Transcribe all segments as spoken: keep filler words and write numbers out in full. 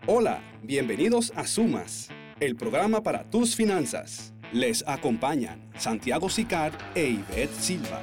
Hola, bienvenidos a Sumas, el programa para tus finanzas. Les acompañan Santiago Sicard e Ivette Silva.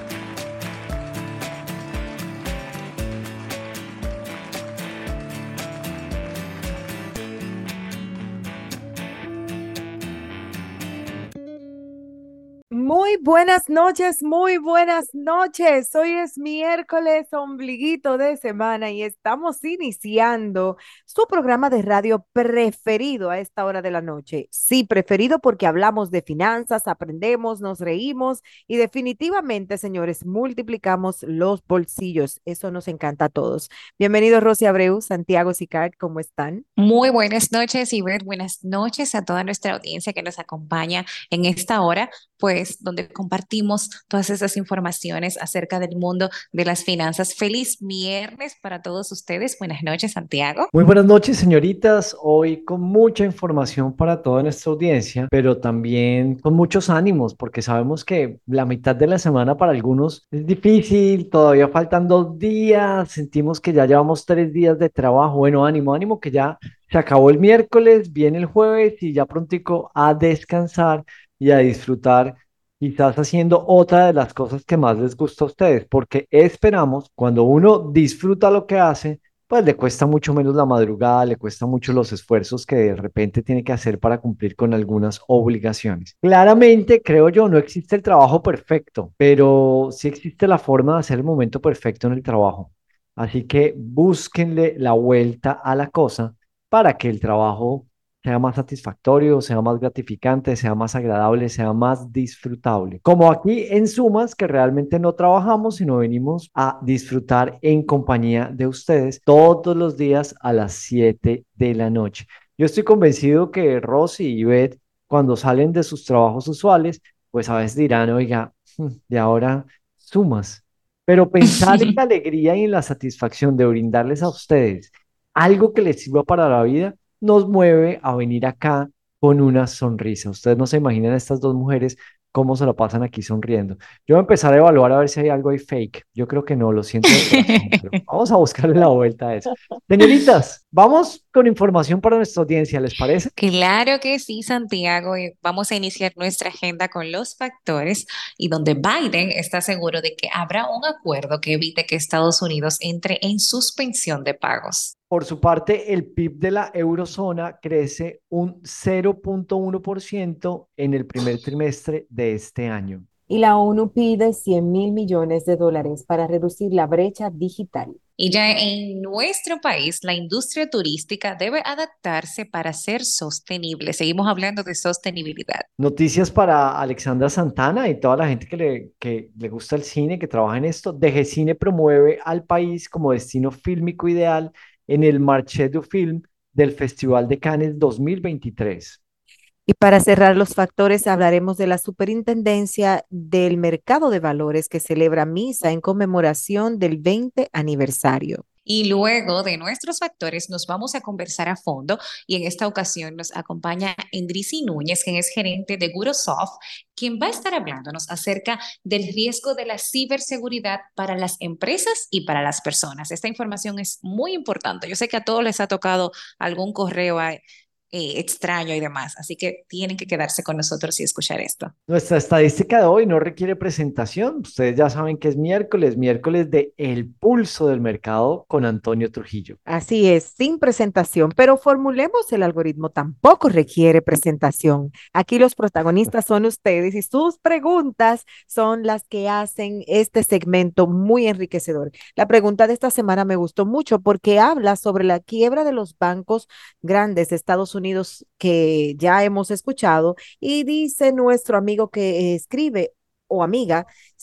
Muy buenas noches, muy buenas noches. Hoy es miércoles, ombliguito de semana y estamos iniciando su programa de radio preferido a esta hora de la noche. Sí, preferido porque hablamos de finanzas, aprendemos, nos reímos y definitivamente, señores, multiplicamos los bolsillos. Eso nos encanta a todos. Bienvenidos, Rosy Abreu, Santiago Sicard, ¿cómo están? Muy buenas noches, Ivette. Buenas noches a toda nuestra audiencia que nos acompaña en esta hora, pues donde compartimos todas esas informaciones acerca del mundo de las finanzas. Feliz viernes para todos ustedes. Buenas noches, Santiago. Muy buenas noches, señoritas. Hoy con mucha información para toda nuestra audiencia, pero también con muchos ánimos, porque sabemos que la mitad de la semana para algunos es difícil, todavía faltan dos días, sentimos que ya llevamos tres días de trabajo. Bueno, ánimo, ánimo, que ya se acabó el miércoles, viene el jueves y ya prontico a descansar y a disfrutar. Quizás haciendo otra de las cosas que más les gusta a ustedes, porque esperamos cuando uno disfruta lo que hace, pues le cuesta mucho menos la madrugada, le cuesta mucho los esfuerzos que de repente tiene que hacer para cumplir con algunas obligaciones. Claramente, creo yo, no existe el trabajo perfecto, pero sí existe la forma de hacer el momento perfecto en el trabajo. Así que búsquenle la vuelta a la cosa para que el trabajo sea más satisfactorio, sea más gratificante, sea más agradable, sea más disfrutable. Como aquí en Sumas, que realmente no trabajamos, sino venimos a disfrutar en compañía de ustedes todos los días a las siete de la noche. Yo estoy convencido que Rosy y Beth, cuando salen de sus trabajos usuales, pues a veces dirán, oiga, de ahora Sumas. Pero pensar en la alegría y en la satisfacción de brindarles a ustedes algo que les sirva para la vida nos mueve a venir acá con una sonrisa. Ustedes no se imaginan estas dos mujeres cómo se lo pasan aquí sonriendo. Yo voy a empezar a evaluar a ver si hay algo ahí fake. Yo creo que no, lo siento de corazón, pero vamos a buscarle la vuelta a eso. Señoritas, vamos con información para nuestra audiencia, ¿les parece? Claro que sí, Santiago. Y vamos a iniciar nuestra agenda con los factores y donde Biden está seguro de que habrá un acuerdo que evite que Estados Unidos entre en suspensión de pagos. Por su parte, el P I B de la eurozona crece un cero punto uno por ciento en el primer trimestre de este año. Y la ONU pide cien mil millones de dólares para reducir la brecha digital. Y ya en nuestro país, la industria turística debe adaptarse para ser sostenible. Seguimos hablando de sostenibilidad. Noticias para Alexandra Santana y toda la gente que le, que le gusta el cine, que trabaja en esto. DGCine promueve al país como destino fílmico ideal en el Marché du Film del Festival de Cannes dos mil veintitrés. Y para cerrar los factores, hablaremos de la Superintendencia del Mercado de Valores que celebra misa en conmemoración del veinte aniversario. Y luego de nuestros factores nos vamos a conversar a fondo y en esta ocasión nos acompaña Endrisi Núñez, quien es gerente de Gurosoft, quien va a estar hablándonos acerca del riesgo de la ciberseguridad para las empresas y para las personas. Esta información es muy importante. Yo sé que a todos les ha tocado algún correo eh, eh, extraño y demás, así que tienen que quedarse con nosotros y escuchar esto. Nuestra estadística de hoy no requiere presentación. Ustedes ya saben que es miércoles, miércoles de El Pulso del Mercado con Antonio Trujillo. Así es, sin presentación, pero formulemos el algoritmo, tampoco requiere presentación. Aquí los protagonistas son ustedes y sus preguntas son las que hacen este segmento muy enriquecedor. La pregunta de esta semana me gustó mucho porque habla sobre la quiebra de los bancos grandes de Estados Unidos que ya hemos escuchado y dice nuestro amigo que eh, escribe o amiga,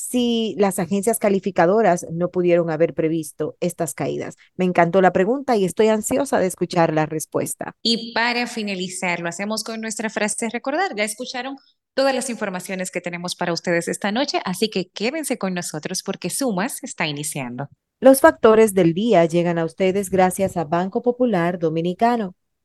si las agencias calificadoras no pudieron haber previsto estas caídas. Me encantó la pregunta y estoy ansiosa de escuchar la respuesta. Y para finalizar, lo hacemos con nuestra frase recordar. Ya escucharon todas las informaciones que tenemos para ustedes esta noche, así que quédense con nosotros porque Sumas está iniciando. Los factores del día llegan a ustedes gracias a Banco Popular Dominicano.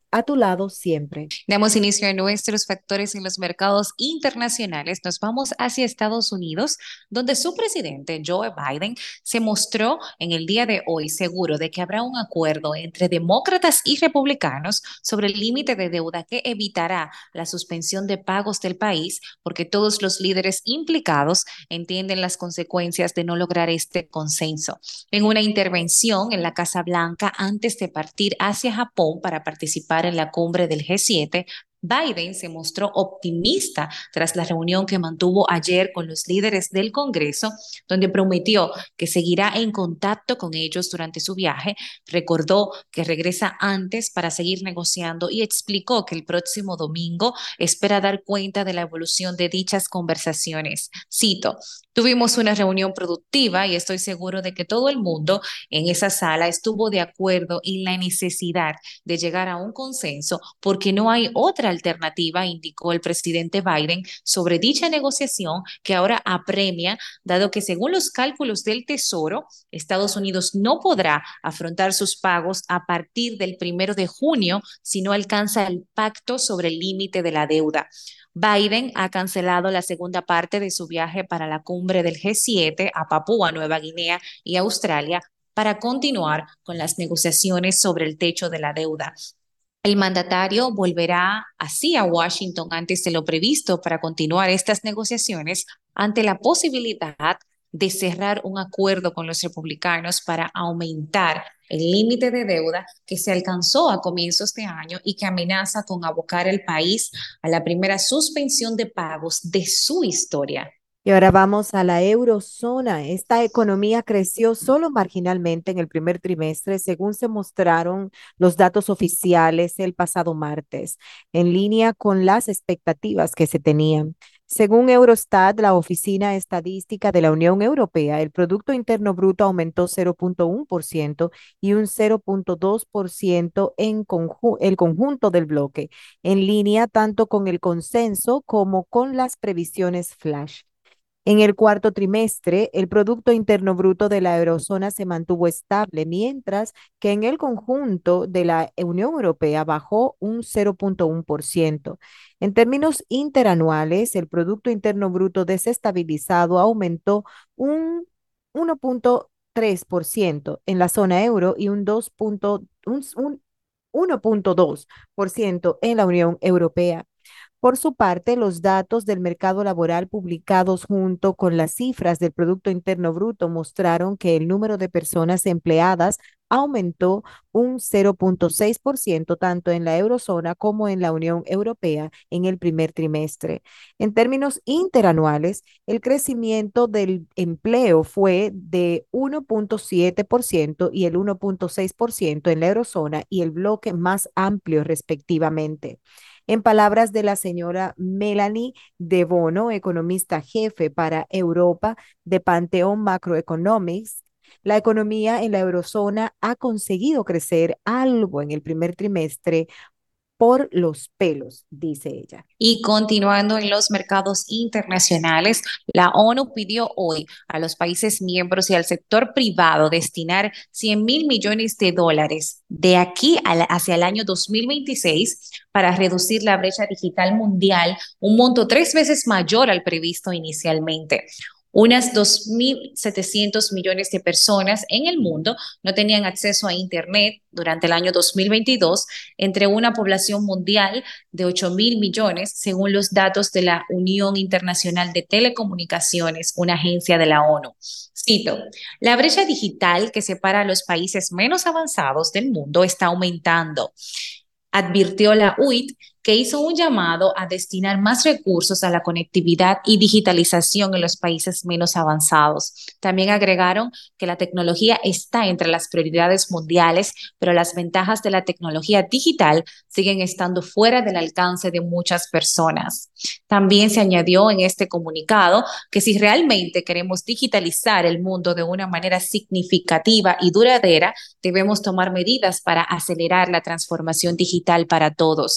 a tu lado siempre. Damos inicio a nuestros factores en los mercados internacionales. Nos vamos hacia Estados Unidos, donde su presidente, Joe Biden, se mostró en el día de hoy seguro de que habrá un acuerdo entre demócratas y republicanos sobre el límite de deuda que evitará la suspensión de pagos del país, porque todos los líderes implicados entienden las consecuencias de no lograr este consenso. En una intervención en la Casa Blanca antes de partir hacia Japón para participar en la cumbre del G siete, Biden se mostró optimista tras la reunión que mantuvo ayer con los líderes del Congreso, donde prometió que seguirá en contacto con ellos durante su viaje. Recordó que regresa antes para seguir negociando y explicó que el próximo domingo espera dar cuenta de la evolución de dichas conversaciones. Cito: tuvimos una reunión productiva y estoy seguro de que todo el mundo en esa sala estuvo de acuerdo en la necesidad de llegar a un consenso porque no hay otra alternativa, indicó el presidente Biden sobre dicha negociación que ahora apremia, dado que según los cálculos del Tesoro, Estados Unidos no podrá afrontar sus pagos a partir del primero de junio si no alcanza el pacto sobre el límite de la deuda. Biden ha cancelado la segunda parte de su viaje para la cumbre del G siete a Papúa Nueva Guinea y Australia para continuar con las negociaciones sobre el techo de la deuda. El mandatario volverá así a Washington antes de lo previsto para continuar estas negociaciones ante la posibilidad de cerrar un acuerdo con los republicanos para aumentar el límite de deuda que se alcanzó a comienzos de año y que amenaza con abocar el país a la primera suspensión de pagos de su historia. Y ahora vamos a la eurozona. Esta economía creció solo marginalmente en el primer trimestre, según se mostraron los datos oficiales el pasado martes, en línea con las expectativas que se tenían. Según Eurostat, la Oficina Estadística de la Unión Europea, el Producto Interno Bruto aumentó cero punto uno por ciento y un cero punto dos por ciento en conju el conjunto del bloque, en línea tanto con el consenso como con las previsiones flash. En el cuarto trimestre, el Producto Interno Bruto de la eurozona se mantuvo estable, mientras que en el conjunto de la Unión Europea bajó un cero punto uno por ciento. En términos interanuales, el Producto Interno Bruto desestabilizado aumentó un uno punto tres por ciento en la zona euro y un, dos punto, un, un uno punto dos por ciento en la Unión Europea. Por su parte, los datos del mercado laboral publicados junto con las cifras del Producto Interno Bruto mostraron que el número de personas empleadas aumentó un cero punto seis por ciento tanto en la eurozona como en la Unión Europea en el primer trimestre. En términos interanuales, el crecimiento del empleo fue de uno punto siete por ciento y el uno punto seis por ciento en la eurozona y el bloque más amplio respectivamente. En palabras de la señora Melanie De Bono, economista jefe para Europa de Pantheon Macroeconomics, la economía en la eurozona ha conseguido crecer algo en el primer trimestre por los pelos, dice ella. Y continuando en los mercados internacionales, la ONU pidió hoy a los países miembros y al sector privado destinar cien mil millones de dólares de aquí a hacia el año dos mil veintiséis para reducir la brecha digital mundial, un monto tres veces mayor al previsto inicialmente. Unas dos mil setecientos millones de personas en el mundo no tenían acceso a Internet durante el año dos mil veintidós, entre una población mundial de ocho mil millones, según los datos de la Unión Internacional de Telecomunicaciones, una agencia de la ONU. Cito: la brecha digital que separa a los países menos avanzados del mundo está aumentando, advirtió la U I T, que hizo un llamado a destinar más recursos a la conectividad y digitalización en los países menos avanzados. También agregaron que la tecnología está entre las prioridades mundiales, pero las ventajas de la tecnología digital siguen estando fuera del alcance de muchas personas. También se añadió en este comunicado que si realmente queremos digitalizar el mundo de una manera significativa y duradera, debemos tomar medidas para acelerar la transformación digital para todos.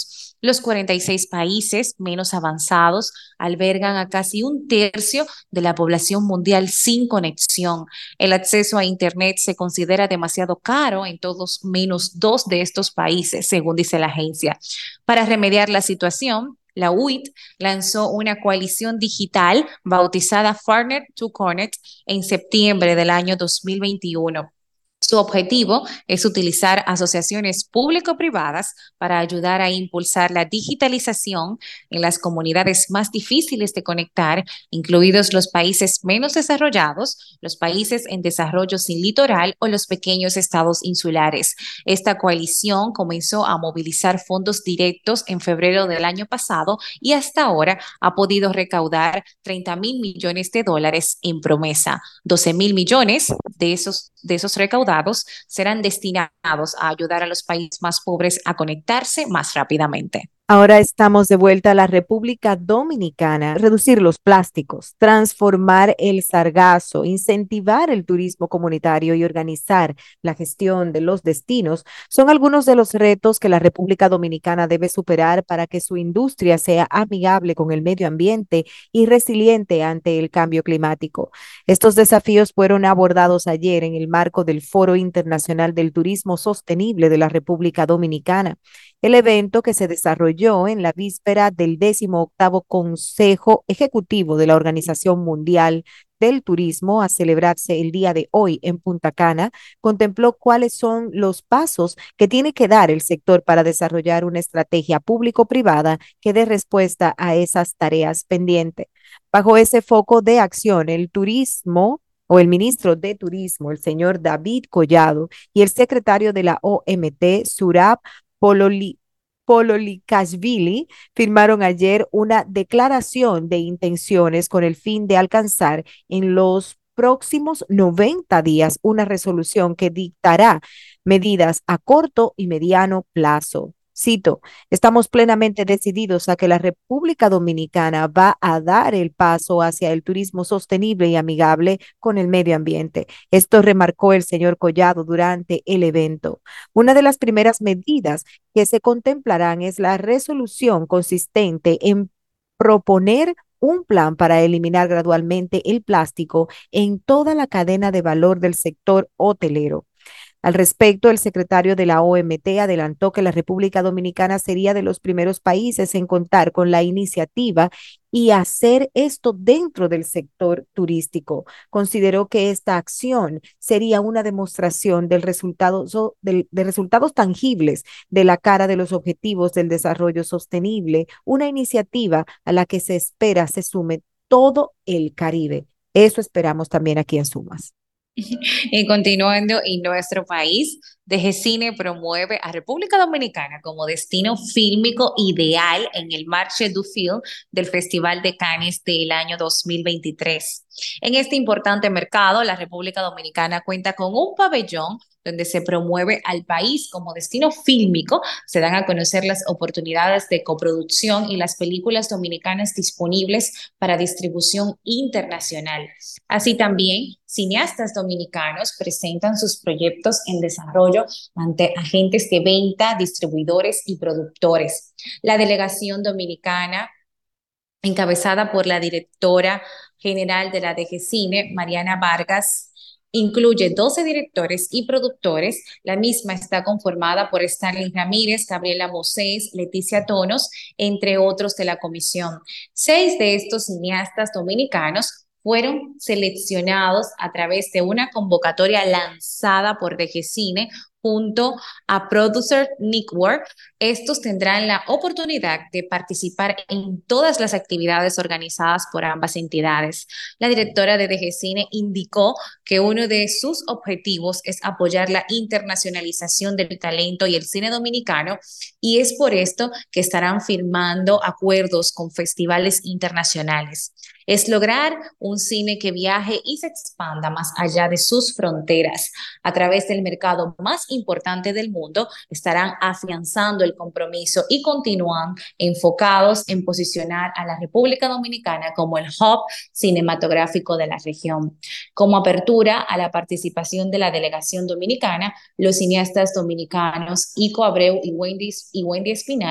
Los cuarenta y seis países menos avanzados albergan a casi un tercio de la población mundial sin conexión. El acceso a Internet se considera demasiado caro en todos menos dos de estos países, según dice la agencia. Para remediar la situación, la U I T lanzó una coalición digital bautizada Farnet to Connect en septiembre del año dos mil veintiuno. Su objetivo es utilizar asociaciones público-privadas para ayudar a impulsar la digitalización en las comunidades más difíciles de conectar, incluidos los países menos desarrollados, los países en desarrollo sin litoral o los pequeños estados insulares. Esta coalición comenzó a movilizar fondos directos en febrero del año pasado y hasta ahora ha podido recaudar treinta mil millones de dólares en promesa. doce mil millones de esos, de esos recaudados serán destinados a ayudar a los países más pobres a conectarse más rápidamente. Ahora estamos de vuelta a la República Dominicana. Reducir los plásticos, transformar el sargazo, incentivar el turismo comunitario y organizar la gestión de los destinos son algunos de los retos que la República Dominicana debe superar para que su industria sea amigable con el medio ambiente y resiliente ante el cambio climático. Estos desafíos fueron abordados ayer en el marco del Foro Internacional del Turismo Sostenible de la República Dominicana. El evento, que se desarrolló en la víspera del décimo octavo Consejo Ejecutivo de la Organización Mundial del Turismo, a celebrarse el día de hoy en Punta Cana, contempló cuáles son los pasos que tiene que dar el sector para desarrollar una estrategia público-privada que dé respuesta a esas tareas pendientes. Bajo ese foco de acción, el turismo o el ministro de Turismo, el señor David Collado, y el secretario de la O M T, Surab Pololi, Pololikashvili, firmaron ayer una declaración de intenciones con el fin de alcanzar en los próximos noventa días una resolución que dictará medidas a corto y mediano plazo. Cito, estamos plenamente decididos a que la República Dominicana va a dar el paso hacia el turismo sostenible y amigable con el medio ambiente. Esto remarcó el señor Collado durante el evento. Una de las primeras medidas que se contemplarán es la resolución consistente en proponer un plan para eliminar gradualmente el plástico en toda la cadena de valor del sector hotelero. Al respecto, el secretario de la O M T adelantó que la República Dominicana sería de los primeros países en contar con la iniciativa y hacer esto dentro del sector turístico. Consideró que esta acción sería una demostración del resultado, so, del, de resultados tangibles de la cara de los objetivos del desarrollo sostenible, una iniciativa a la que se espera se sume todo el Caribe. Eso esperamos también aquí en Sumas. Y continuando, en nuestro país, DGCine promueve a República Dominicana como destino fílmico ideal en el Marché du Film del Festival de Cannes del año dos mil veintitrés. En este importante mercado, la República Dominicana cuenta con un pabellón donde se promueve al país como destino fílmico, se dan a conocer las oportunidades de coproducción y las películas dominicanas disponibles para distribución internacional. Así también, cineastas dominicanos presentan sus proyectos en desarrollo ante agentes de venta, distribuidores y productores. La delegación dominicana, encabezada por la directora general de la DGCine, Mariana Vargas, incluye doce directores y productores. La misma está conformada por Stanley Ramírez, Gabriela Mosés, Leticia Tonos, entre otros de la comisión. Seis de estos cineastas dominicanos fueron seleccionados a través de una convocatoria lanzada por DGCine junto a Producer Network. Estos tendrán la oportunidad de participar en todas las actividades organizadas por ambas entidades. La directora de DGCine indicó que uno de sus objetivos es apoyar la internacionalización del talento y el cine dominicano, y es por esto que estarán firmando acuerdos con festivales internacionales. Es lograr un cine que viaje y se expanda más allá de sus fronteras. A través del mercado más importante del mundo, estarán afianzando el compromiso y continúan enfocados en posicionar a la República Dominicana como el hub cinematográfico de la región. Como apertura a la participación de la delegación dominicana, los cineastas dominicanos Ico Abreu y Wendy, y Wendy Espinal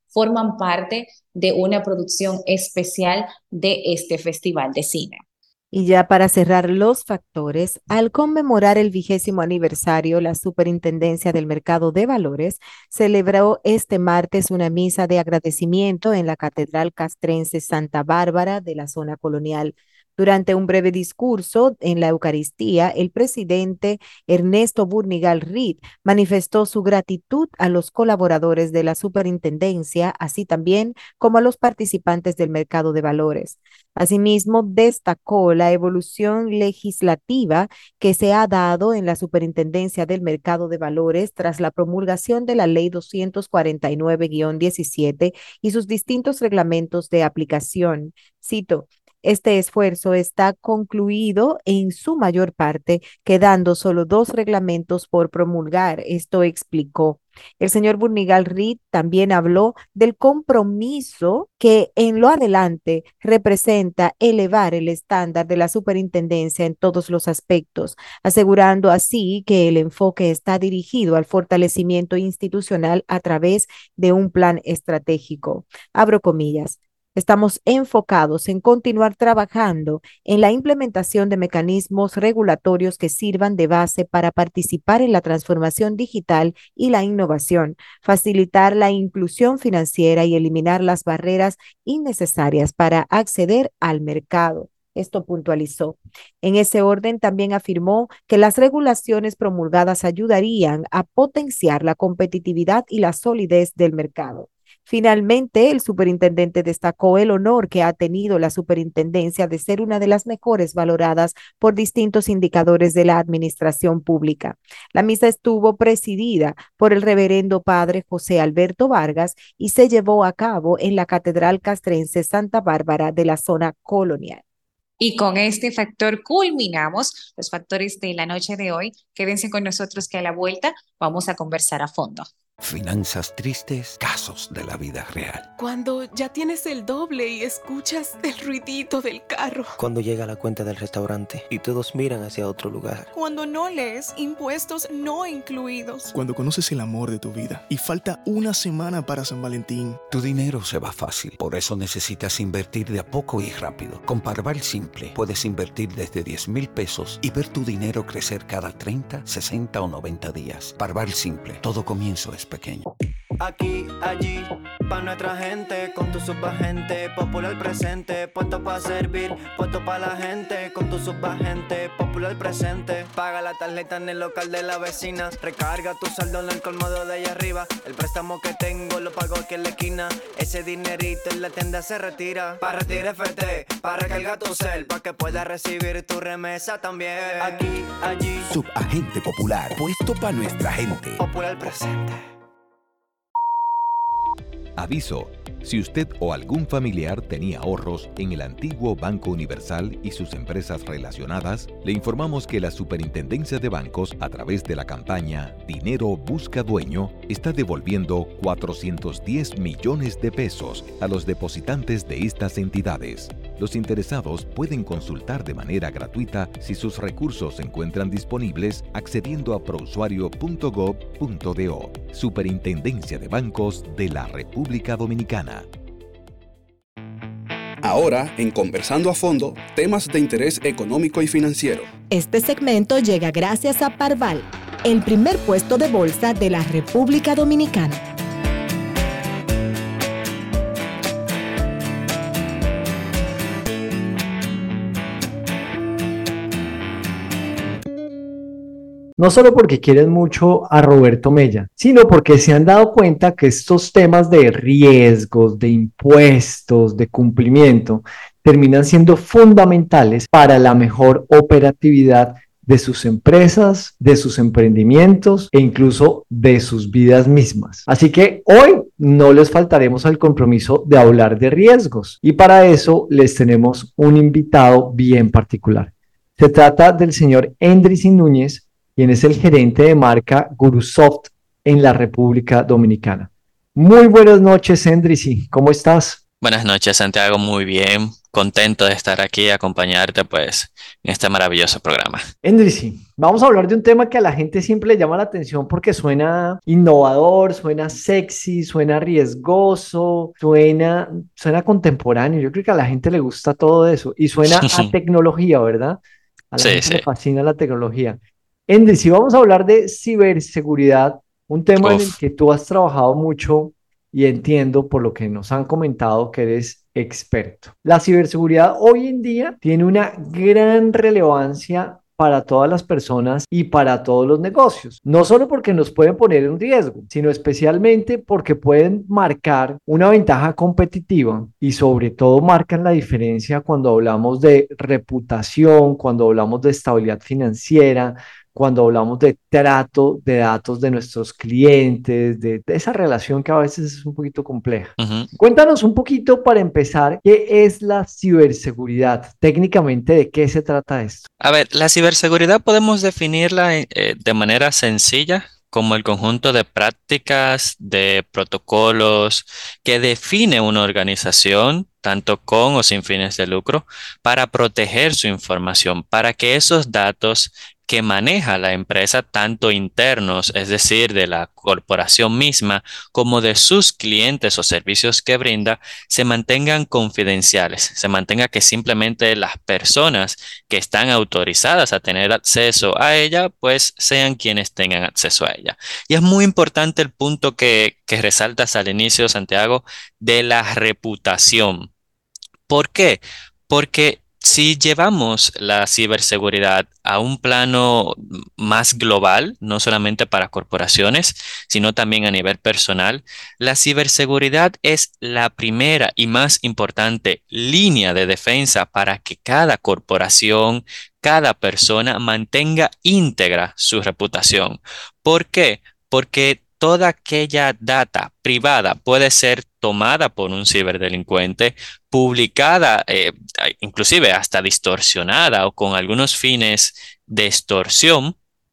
forman parte de una producción especial de este Festival de Cine. Y ya para cerrar los factores, al conmemorar el vigésimo aniversario, la Superintendencia del Mercado de Valores celebró este martes una misa de agradecimiento en la Catedral Castrense Santa Bárbara de la zona colonial. Durante un breve discurso en la Eucaristía, el presidente Ernesto Burnigal Reed manifestó su gratitud a los colaboradores de la superintendencia, así también como a los participantes del mercado de valores. Asimismo, destacó la evolución legislativa que se ha dado en la Superintendencia del Mercado de Valores tras la promulgación de la Ley doscientos cuarenta y nueve guión diecisiete y sus distintos reglamentos de aplicación. Cito: este esfuerzo está concluido en su mayor parte, quedando solo dos reglamentos por promulgar. Esto explicó. El señor Burnigal Reed también habló del compromiso que en lo adelante representa elevar el estándar de la superintendencia en todos los aspectos, asegurando así que el enfoque está dirigido al fortalecimiento institucional a través de un plan estratégico. Abro comillas. Estamos enfocados en continuar trabajando en la implementación de mecanismos regulatorios que sirvan de base para participar en la transformación digital y la innovación, facilitar la inclusión financiera y eliminar las barreras innecesarias para acceder al mercado. Esto puntualizó. En ese orden también afirmó que las regulaciones promulgadas ayudarían a potenciar la competitividad y la solidez del mercado. Finalmente, el superintendente destacó el honor que ha tenido la superintendencia de ser una de las mejores valoradas por distintos indicadores de la administración pública. La misa estuvo presidida por el reverendo padre José Alberto Vargas y se llevó a cabo en la Catedral Castrense Santa Bárbara de la zona colonial. Y con este factor culminamos los factores de la noche de hoy. Quédense con nosotros que a la vuelta vamos a conversar a fondo. Finanzas tristes, casos de la vida real. Cuando ya tienes el doble y escuchas el ruidito del carro. Cuando llega la cuenta del restaurante y todos miran hacia otro lugar. Cuando no lees impuestos no incluidos. Cuando conoces el amor de tu vida y falta una semana para San Valentín. Tu dinero se va fácil, por eso necesitas invertir de a poco y rápido. Con Parval Simple puedes invertir desde diez mil pesos y ver tu dinero crecer cada treinta, sesenta o noventa días. Parval Simple, todo comienzo es pequeño. Aquí, allí, pa' nuestra gente, con tu subagente, popular presente, puesto pa' servir, puesto pa' la gente, con tu subagente, popular presente. Paga la tarjeta en el local de la vecina, recarga tu saldo en el colmado de allá arriba, el préstamo que tengo lo pago aquí en la esquina, ese dinerito en la tienda se retira. Pa' retirar F T, pa' recargar tu cel, pa' que puedas recibir tu remesa también. Aquí, allí, subagente popular, puesto pa' nuestra gente, popular presente. Aviso, si usted o algún familiar tenía ahorros en el antiguo Banco Universal y sus empresas relacionadas, le informamos que la Superintendencia de Bancos, a través de la campaña Dinero Busca Dueño, está devolviendo cuatrocientos diez millones de pesos a los depositantes de estas entidades. Los interesados pueden consultar de manera gratuita si sus recursos se encuentran disponibles accediendo a prousuario punto gob punto do. Superintendencia de Bancos de la República Dominicana. Ahora, en Conversando a Fondo, temas de interés económico y financiero. Este segmento llega gracias a Parval, el primer puesto de bolsa de la República Dominicana. No solo porque quieren mucho a Roberto Mella, sino porque se han dado cuenta que estos temas de riesgos, de impuestos, de cumplimiento, terminan siendo fundamentales para la mejor operatividad de sus empresas, de sus emprendimientos e incluso de sus vidas mismas. Así que hoy no les faltaremos al compromiso de hablar de riesgos y para eso les tenemos un invitado bien particular. Se trata del señor Endrisy Núñez, quien es el gerente de marca Gurusoft en la República Dominicana. Muy buenas noches, Endrisy. ¿Cómo estás? Buenas noches, Santiago. Muy bien. contento de estar aquí y acompañarte pues en este maravilloso programa. Endrisi, vamos a hablar de un tema que a la gente siempre le llama la atención porque suena innovador, suena sexy, suena riesgoso, suena, suena contemporáneo. Yo creo que a la gente le gusta todo eso y suena a tecnología, ¿verdad? A la Sí, gente sí. le fascina la tecnología. Endrisi, vamos a hablar de ciberseguridad, un tema en el Uf. que tú has trabajado mucho y entiendo por lo que nos han comentado que eres experto. La ciberseguridad hoy en día tiene una gran relevancia para todas las personas y para todos los negocios. No solo porque nos pueden poner en riesgo, sino especialmente porque pueden marcar una ventaja competitiva y sobre todo marcan la diferencia cuando hablamos de reputación, cuando hablamos de estabilidad financiera, cuando hablamos de trato de datos de nuestros clientes, de, de esa relación que a veces es un poquito compleja. Ujú. Cuéntanos un poquito para empezar, ¿qué es la ciberseguridad? Técnicamente, ¿de qué se trata esto? A ver, la ciberseguridad podemos definirla eh, eh, de manera sencilla como el conjunto de prácticas, de protocolos que define una organización, tanto con o sin fines de lucro, para proteger su información, para que esos datos que maneja la empresa, tanto internos, es decir, de la corporación misma, como de sus clientes o servicios que brinda, se mantengan confidenciales, se mantenga que simplemente las personas que están autorizadas a tener acceso a ella, pues sean quienes tengan acceso a ella. Y es muy importante el punto que, que resaltas al inicio, Santiago, de la reputación. ¿Por qué? Porque si llevamos la ciberseguridad a un plano más global, no solamente para corporaciones, sino también a nivel personal, la ciberseguridad es la primera y más importante línea de defensa para que cada corporación, cada persona mantenga íntegra su reputación. ¿Por qué? Porque toda aquella data privada puede ser tomada por un ciberdelincuente, publicada, eh, inclusive hasta distorsionada o con algunos fines de extorsión.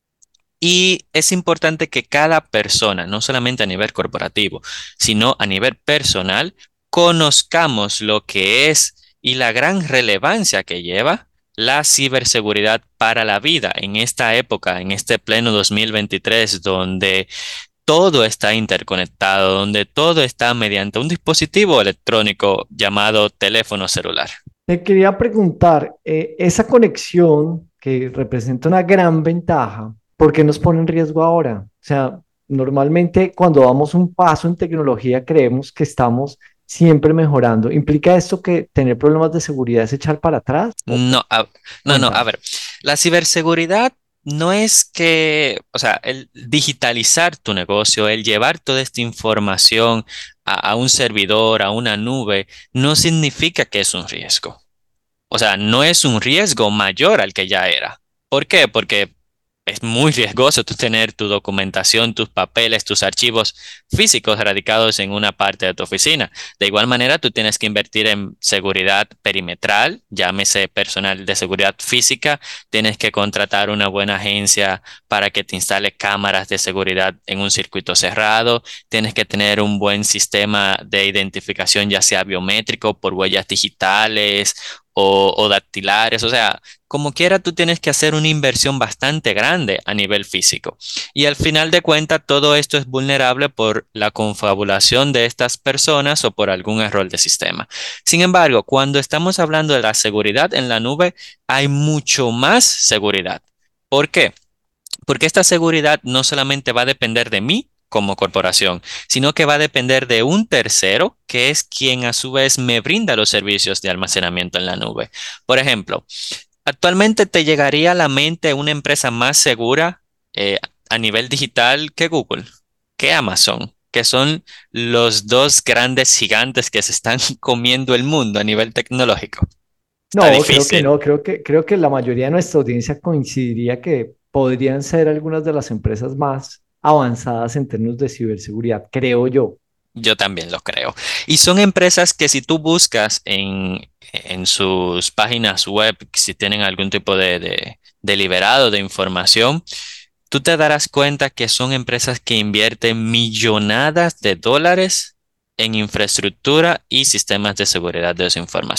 Y es importante que cada persona, no solamente a nivel corporativo, sino a nivel personal, conozcamos lo que es y la gran relevancia que lleva la ciberseguridad para la vida en esta época, en este pleno dos mil veintitrés, donde todo está interconectado, donde todo está mediante un dispositivo electrónico llamado teléfono celular. Te quería preguntar, eh, esa conexión que representa una gran ventaja, ¿por qué nos pone en riesgo ahora? O sea, normalmente cuando damos un paso en tecnología creemos que estamos siempre mejorando. ¿Implica esto que tener problemas de seguridad es echar para atrás? No, a, no, no, a ver, la ciberseguridad no es que, o sea, el digitalizar tu negocio, el llevar toda esta información a, a un servidor, a una nube, no significa que es un riesgo. O sea, no es un riesgo mayor al que ya era. ¿Por qué? Porque es muy riesgoso tú tener tu documentación, tus papeles, tus archivos físicos radicados en una parte de tu oficina. De igual manera, tú tienes que invertir en seguridad perimetral, llámese personal de seguridad física. Tienes que contratar una buena agencia para que te instale cámaras de seguridad en un circuito cerrado. Tienes que tener un buen sistema de identificación, ya sea biométrico, por huellas digitales o, o dactilares. O sea, como quiera, tú tienes que hacer una inversión bastante grande a nivel físico. Y al final de cuentas, todo esto es vulnerable por la confabulación de estas personas o por algún error de sistema. Sin embargo, cuando estamos hablando de la seguridad en la nube, hay mucho más seguridad. ¿Por qué? Porque esta seguridad no solamente va a depender de mí como corporación, sino que va a depender de un tercero, que es quien a su vez me brinda los servicios de almacenamiento en la nube. Por ejemplo, actualmente te llegaría a la mente una empresa más segura eh, a nivel digital que Google, que Amazon, que son los dos grandes gigantes que se están comiendo el mundo a nivel tecnológico. Está No, creo que difícil. no, creo que, creo que la mayoría de nuestra audiencia coincidiría que podrían ser algunas de las empresas más avanzadas en términos de ciberseguridad, creo yo. Yo también lo creo. Y son empresas que si tú buscas en, en sus páginas web, si tienen algún tipo de, de, de liberado de información, tú te darás cuenta que son empresas que invierten millonadas de dólares en infraestructura y sistemas de seguridad de esa información.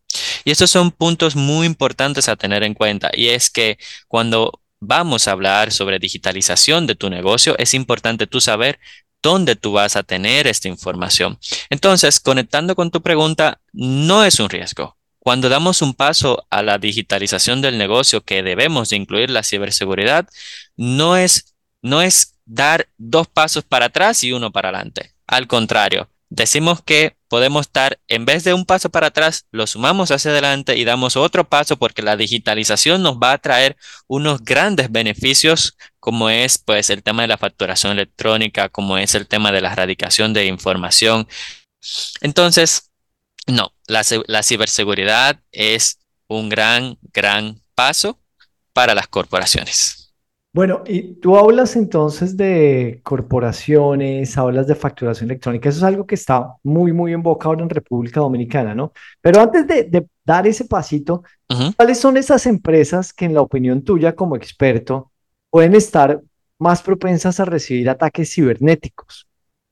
Y estos son puntos muy importantes a tener en cuenta. Y es que cuando vamos a hablar sobre digitalización de tu negocio, es importante tú saber dónde tú vas a tener esta información. Entonces, conectando con tu pregunta, no es un riesgo. Cuando damos un paso a la digitalización del negocio, que debemos de incluir la ciberseguridad, no es, no es dar dos pasos para atrás y uno para adelante. Al contrario, decimos que podemos dar, en vez de un paso para atrás, lo sumamos hacia adelante y damos otro paso porque la digitalización nos va a traer unos grandes beneficios, como es pues el tema de la facturación electrónica, como es el tema de la erradicación de información. Entonces, no, la, ci- la ciberseguridad es un gran, gran paso para las corporaciones. Bueno, y tú hablas entonces de corporaciones, hablas de facturación electrónica, eso es algo que está muy, muy en boca ahora en República Dominicana, ¿no? Pero antes de, de dar ese pasito, Ujú. ¿cuáles son esas empresas que en la opinión tuya como experto pueden estar más propensas a recibir ataques cibernéticos?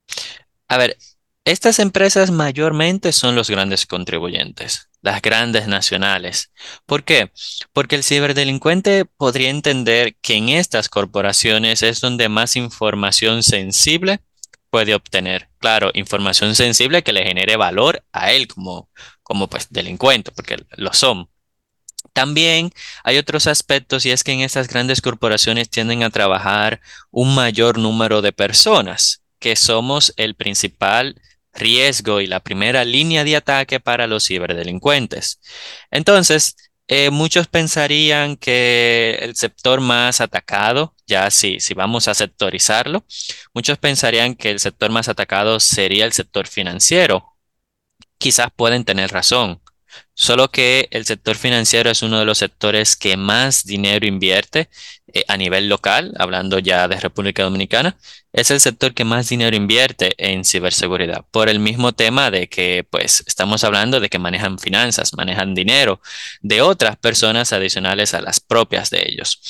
A ver, estas empresas mayormente son los grandes contribuyentes, las grandes nacionales. ¿Por qué? Porque el ciberdelincuente podría entender que en estas corporaciones es donde más información sensible puede obtener. Claro, información sensible que le genere valor a él como, como pues delincuente, porque lo son. También hay otros aspectos y es que en estas grandes corporaciones tienden a trabajar un mayor número de personas, que somos el principal riesgo y la primera línea de ataque para los ciberdelincuentes. Entonces, eh, muchos pensarían que el sector más atacado, ya si, si vamos a sectorizarlo, muchos pensarían que el sector más atacado sería el sector financiero. Quizás pueden tener razón. Solo que el sector financiero es uno de los sectores que más dinero invierte eh, a nivel local, hablando ya de República Dominicana, es el sector que más dinero invierte en ciberseguridad, por el mismo tema de que, pues, estamos hablando de que manejan finanzas, manejan dinero de otras personas adicionales a las propias de ellos.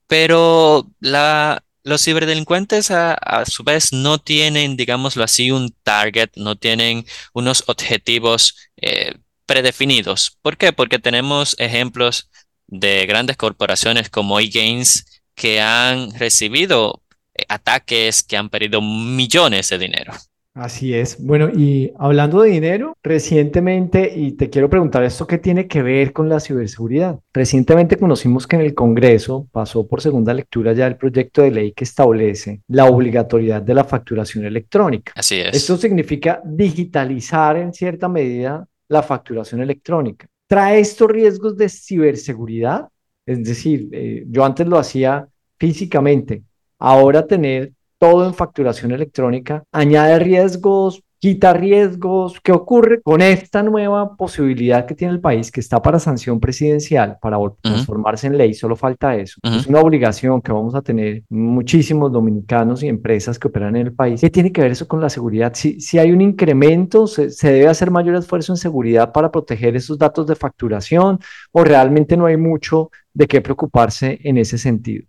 Pero la, los ciberdelincuentes a, a su vez no tienen, digámoslo así, un target, no tienen unos objetivos eh, predefinidos. ¿Por qué? Porque tenemos ejemplos de grandes corporaciones como eGains que han recibido eh, ataques que han perdido millones de dinero. Así es. Bueno, y hablando de dinero, recientemente, y te quiero preguntar esto, ¿qué tiene que ver con la ciberseguridad? Recientemente conocimos que en el Congreso pasó por segunda lectura ya el proyecto de ley que establece la obligatoriedad de la facturación electrónica. Así es. Esto significa digitalizar en cierta medida la facturación electrónica. ¿Trae estos riesgos de ciberseguridad? Es decir, eh, yo antes lo hacía físicamente, ahora tener todo en facturación electrónica, añade riesgos, quita riesgos. ¿Qué ocurre con esta nueva posibilidad que tiene el país, que está para sanción presidencial, para Ujú, transformarse en ley? Solo falta eso. Es ujú. una obligación que vamos a tener muchísimos dominicanos y empresas que operan en el país. ¿Qué tiene que ver eso con la seguridad? Si, si hay un incremento, se, se debe hacer mayor esfuerzo en seguridad para proteger esos datos de facturación, o realmente no hay mucho de qué preocuparse en ese sentido.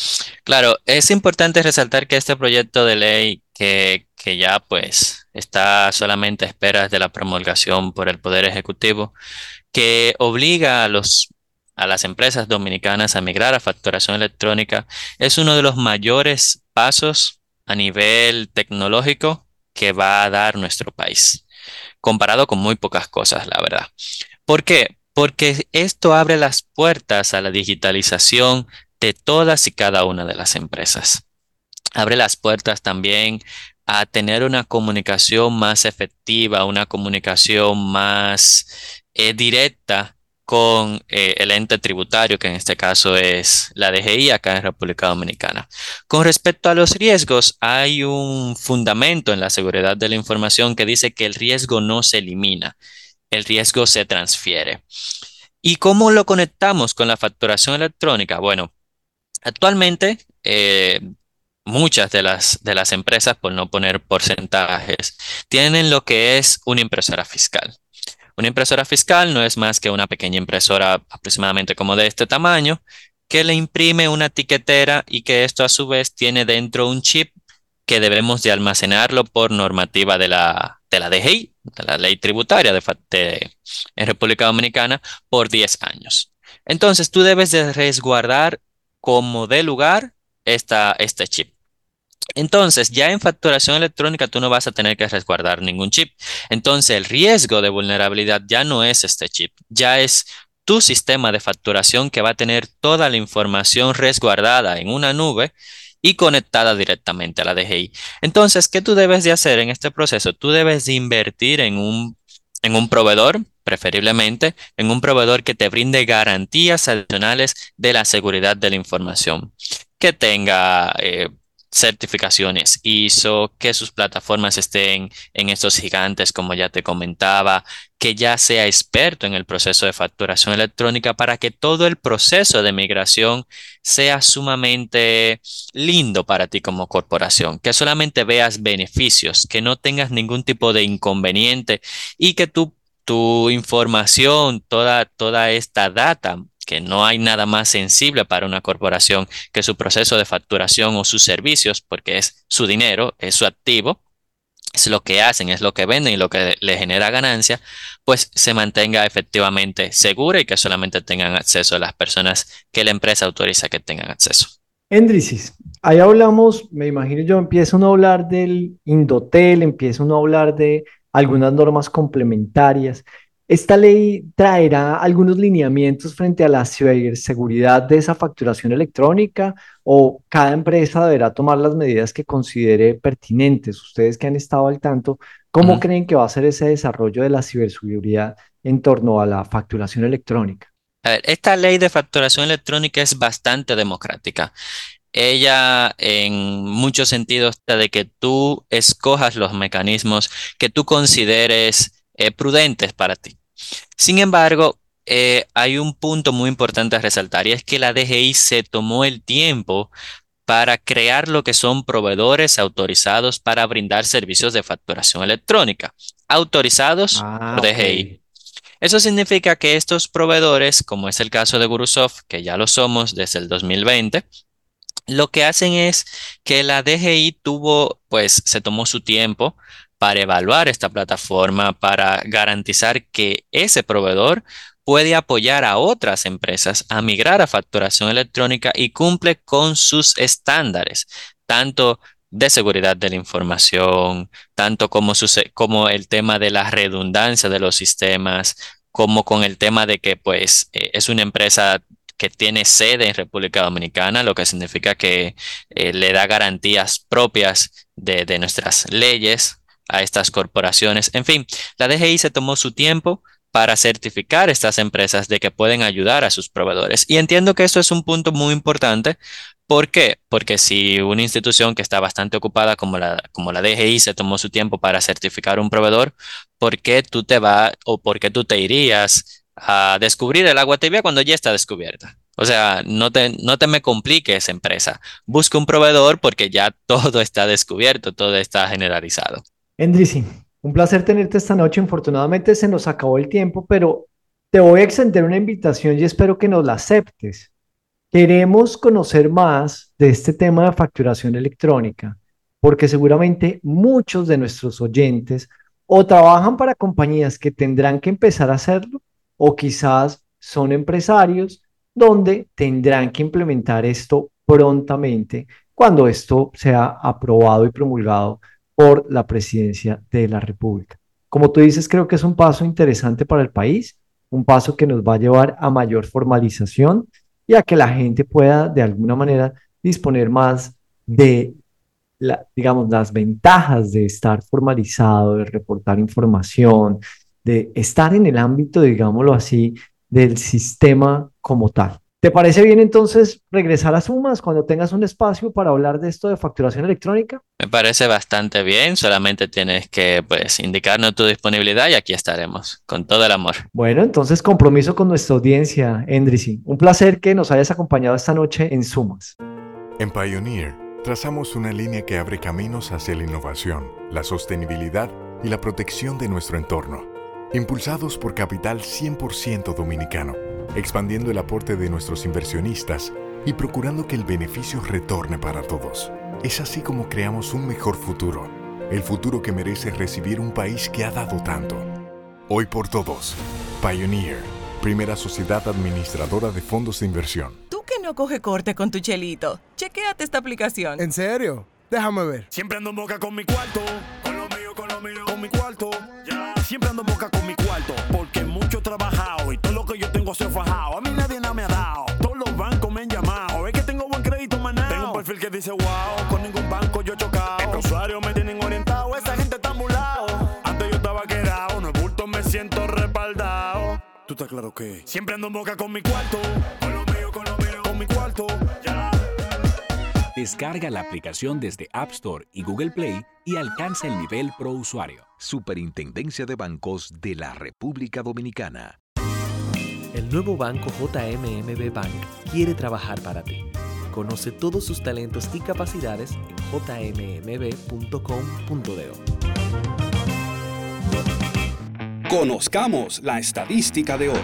Claro, es importante resaltar que este proyecto de ley que, que ya pues está solamente a esperas de la promulgación por el Poder Ejecutivo, que obliga a los, a las empresas dominicanas a migrar a facturación electrónica, es uno de los mayores pasos a nivel tecnológico que va a dar nuestro país, comparado con muy pocas cosas, la verdad. ¿Por qué? Porque esto abre las puertas a la digitalización de todas y cada una de las empresas. Abre las puertas también a tener una comunicación más efectiva, una comunicación más eh, directa con eh, el ente tributario, que en este caso es la D G I acá en República Dominicana. Con respecto a los riesgos, hay un fundamento en la seguridad de la información que dice que el riesgo no se elimina, el riesgo se transfiere. ¿Y cómo lo conectamos con la facturación electrónica? Bueno, actualmente, eh, muchas de las, de las empresas, por no poner porcentajes, tienen lo que es una impresora fiscal. Una impresora fiscal no es más que una pequeña impresora aproximadamente como de este tamaño, que le imprime una etiquetera y que esto a su vez tiene dentro un chip que debemos de almacenarlo por normativa de la, de la D G I, de la ley tributaria de, de, en República Dominicana por diez años. Entonces, tú debes de resguardar como de lugar esta, este chip. Entonces, ya en facturación electrónica tú no vas a tener que resguardar ningún chip. Entonces, el riesgo de vulnerabilidad ya no es este chip, ya es tu sistema de facturación que va a tener toda la información resguardada en una nube y conectada directamente a la D G I. Entonces, ¿qué tú debes de hacer en este proceso? Tú debes de invertir en un, en un proveedor, preferiblemente en un proveedor que te brinde garantías adicionales de la seguridad de la información, que tenga eh, certificaciones I S O, que sus plataformas estén en estos gigantes, como ya te comentaba, que ya sea experto en el proceso de facturación electrónica para que todo el proceso de migración sea sumamente lindo para ti como corporación, que solamente veas beneficios, que no tengas ningún tipo de inconveniente y que tu, tu información, toda, toda esta data, que no hay nada más sensible para una corporación que su proceso de facturación o sus servicios, porque es su dinero, es su activo, es lo que hacen, es lo que venden y lo que le genera ganancia, pues se mantenga efectivamente segura y que solamente tengan acceso a las personas que la empresa autoriza que tengan acceso. Endricis, ahí hablamos, me imagino yo, empieza uno a hablar del Indotel, empieza uno a hablar de algunas normas complementarias. ¿Esta ley traerá algunos lineamientos frente a la ciberseguridad de esa facturación electrónica o cada empresa deberá tomar las medidas que considere pertinentes? Ustedes que han estado al tanto, ¿cómo uh-huh. creen que va a ser ese desarrollo de la ciberseguridad en torno a la facturación electrónica? A ver, esta ley de facturación electrónica es bastante democrática. Ella en muchos sentidos de que tú escojas los mecanismos que tú consideres Eh, prudentes para ti. Sin embargo, eh, hay un punto muy importante a resaltar y es que la D G I se tomó el tiempo para crear lo que son proveedores autorizados para brindar servicios de facturación electrónica, autorizados ah, por D G I. Okay. Eso significa que estos proveedores, como es el caso de Gurusoft, que ya lo somos desde el dos mil veinte, lo que hacen es que la D G I tuvo, pues se tomó su tiempo para evaluar esta plataforma, para garantizar que ese proveedor puede apoyar a otras empresas a migrar a facturación electrónica y cumple con sus estándares, tanto de seguridad de la información, tanto como, su, como el tema de la redundancia de los sistemas, como con el tema de que pues eh, es una empresa que tiene sede en República Dominicana, lo que significa que eh, le da garantías propias de, de nuestras leyes a estas corporaciones. En fin, la D G I se tomó su tiempo para certificar estas empresas de que pueden ayudar a sus proveedores. Y entiendo que esto es un punto muy importante. ¿Por qué? Porque si una institución que está bastante ocupada como la, como la D G I se tomó su tiempo para certificar un proveedor, ¿por qué tú te vas o por qué tú te irías a descubrir el agua tibia cuando ya está descubierta? O sea, no te, no te me compliques, empresa. Busca un proveedor porque ya todo está descubierto, todo está generalizado. Endrici, un placer tenerte esta noche. Infortunadamente se nos acabó el tiempo, pero te voy a extender una invitación y espero que nos la aceptes. Queremos conocer más de este tema de facturación electrónica, porque seguramente muchos de nuestros oyentes o trabajan para compañías que tendrán que empezar a hacerlo, o quizás son empresarios donde tendrán que implementar esto prontamente cuando esto sea aprobado y promulgado por la Presidencia de la República. Como tú dices, creo que es un paso interesante para el país, un paso que nos va a llevar a mayor formalización y a que la gente pueda de alguna manera disponer más de, la, digamos, las ventajas de estar formalizado, de reportar información, de estar en el ámbito, digámoslo así, del sistema como tal. ¿Te parece bien entonces regresar a Sumas cuando tengas un espacio para hablar de esto de facturación electrónica? Me parece bastante bien, solamente tienes que pues indicarnos tu disponibilidad y aquí estaremos, con todo el amor. Bueno, entonces compromiso con nuestra audiencia, Endrici. Un placer que nos hayas acompañado esta noche en Sumas. En Pioneer, trazamos una línea que abre caminos hacia la innovación, la sostenibilidad y la protección de nuestro entorno. Impulsados por capital cien por ciento dominicano, expandiendo el aporte de nuestros inversionistas y procurando que el beneficio retorne para todos. Es así como creamos un mejor futuro, el futuro que merece recibir un país que ha dado tanto. Hoy por todos, Pioneer, primera sociedad administradora de fondos de inversión. Tú que no coge corte con tu chelito, chequéate esta aplicación. ¿En serio? Déjame ver. Siempre ando en boca con mi cuarto, con lo mío, con lo mío, con mi cuarto. Yeah. Siempre ando en boca con mi cuarto, porque mucho he trabajado y todo lo que yo tengo se ha fajado. A mí nadie nada me ha dado, todos los bancos me han llamado. Es que tengo buen crédito, maná. Tengo un perfil que dice wow, con ningún banco yo he chocado. Los usuarios me tienen orientado, esa gente está mulado. Antes yo estaba quedado, no es bulto, me siento respaldado. ¿Tú estás claro que? Siempre ando en boca con mi cuarto, con lo mío, con lo mío, con mi cuarto. Yeah. Descarga la aplicación desde App Store y Google Play y alcanza el nivel Pro Usuario. Superintendencia de Bancos de la República Dominicana. El nuevo banco J M M B Bank quiere trabajar para ti. Conoce todos sus talentos y capacidades en j m m b punto com punto d o. Conozcamos la estadística de hoy.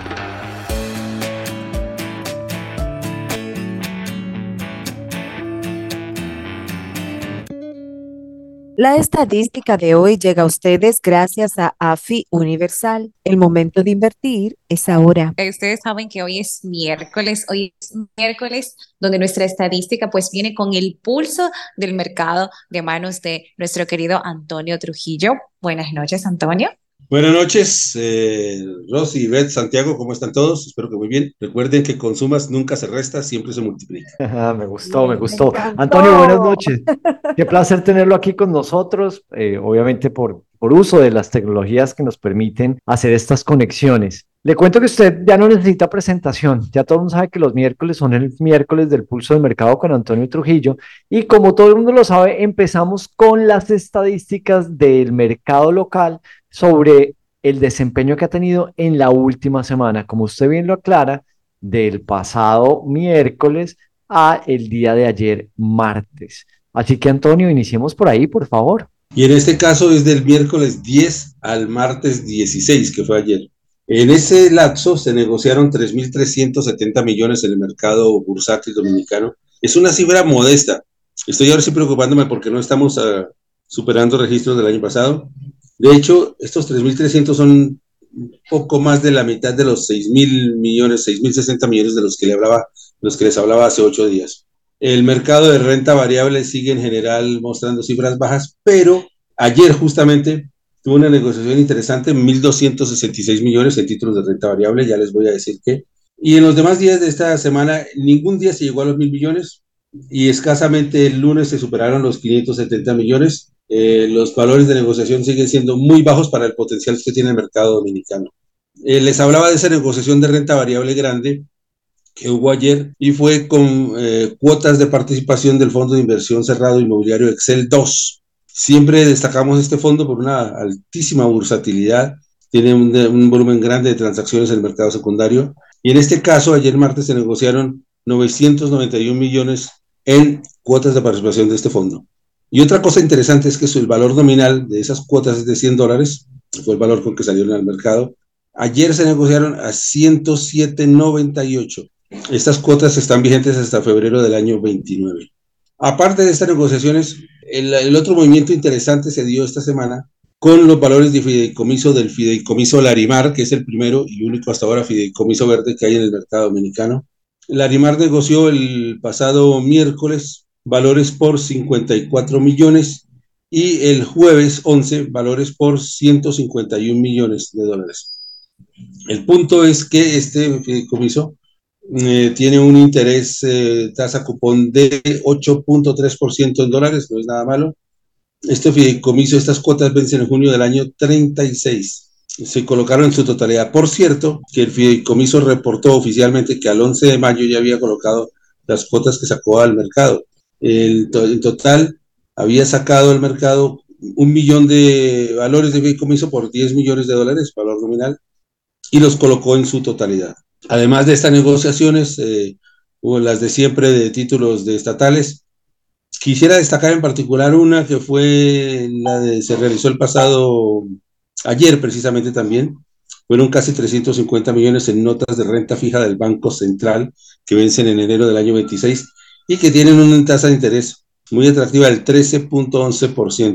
La estadística de hoy llega a ustedes gracias a A F I Universal. El momento de invertir es ahora. Ustedes saben que hoy es miércoles, hoy es miércoles donde nuestra estadística pues viene con el pulso del mercado de manos de nuestro querido Antonio Trujillo. Buenas noches, Antonio. Buenas noches, eh, Rosy, Beth, Santiago, ¿cómo están todos? Espero que muy bien. Recuerden que con sumas nunca se resta, siempre se multiplica. me gustó, me gustó. Me Antonio, buenas noches. Qué placer tenerlo aquí con nosotros, eh, obviamente por, por uso de las tecnologías que nos permiten hacer estas conexiones. Le cuento que usted ya no necesita presentación, ya todo el mundo sabe que los miércoles son el miércoles del pulso del mercado con Antonio Trujillo y como todo el mundo lo sabe, empezamos con las estadísticas del mercado local sobre el desempeño que ha tenido en la última semana, como usted bien lo aclara, del pasado miércoles a el día de ayer martes. Así que Antonio, iniciemos por ahí, por favor. Y en este caso es del miércoles diez al martes dieciséis, que fue ayer. En ese lapso se negociaron tres mil trescientos setenta millones en el mercado bursátil dominicano. Es una cifra modesta. Estoy ahora sí preocupándome porque no estamos uh, superando registros del año pasado. De hecho, estos tres mil trescientos son un poco más de la mitad de los seis mil millones, seis mil sesenta millones de los que, le hablaba, los que les hablaba hace ocho días. El mercado de renta variable sigue en general mostrando cifras bajas, pero ayer justamente tuvo una negociación interesante, mil doscientos sesenta y seis millones en títulos de renta variable, ya les voy a decir qué. Y en los demás días de esta semana, ningún día se llegó a los mil millones y escasamente el lunes se superaron los quinientos setenta millones. Eh, los valores de negociación siguen siendo muy bajos para el potencial que tiene el mercado dominicano. Eh, les hablaba de esa negociación de renta variable grande que hubo ayer y fue con eh, cuotas de participación del Fondo de Inversión Cerrado Inmobiliario Excel dos. Siempre destacamos este fondo por una altísima bursatilidad, tiene un, un volumen grande de transacciones en el mercado secundario y en este caso ayer martes se negociaron novecientos noventa y un millones en cuotas de participación de este fondo. Y otra cosa interesante es que el valor nominal de esas cuotas es de cien dólares, fue el valor con que salieron al mercado. Ayer se negociaron a ciento siete noventa y ocho. Estas cuotas están vigentes hasta febrero del año veintinueve. Aparte de estas negociaciones, el, el otro movimiento interesante se dio esta semana con los valores de fideicomiso del fideicomiso Larimar, que es el primero y único hasta ahora fideicomiso verde que hay en el mercado dominicano. Larimar negoció el pasado miércoles valores por cincuenta y cuatro millones y el jueves once valores por ciento cincuenta y un millones de dólares. El punto es que este fideicomiso eh, tiene un interés eh, tasa cupón de ocho punto tres por ciento en dólares, no es nada malo. Este fideicomiso, estas cuotas vencen en junio del año treinta y seis. Se colocaron en su totalidad. Por cierto, que el fideicomiso reportó oficialmente que al once de mayo ya había colocado las cuotas que sacó al mercado. El, en total había sacado al mercado un millón de valores de fideicomiso por diez millones de dólares, valor nominal, y los colocó en su totalidad. Además de estas negociaciones, eh, hubo las de siempre de títulos de estatales. Quisiera destacar en particular una que fue la de, se realizó el pasado, ayer precisamente también, fueron casi trescientos cincuenta millones en notas de renta fija del Banco Central que vencen en enero del año veintiséis y que tienen una tasa de interés muy atractiva del trece punto once por ciento.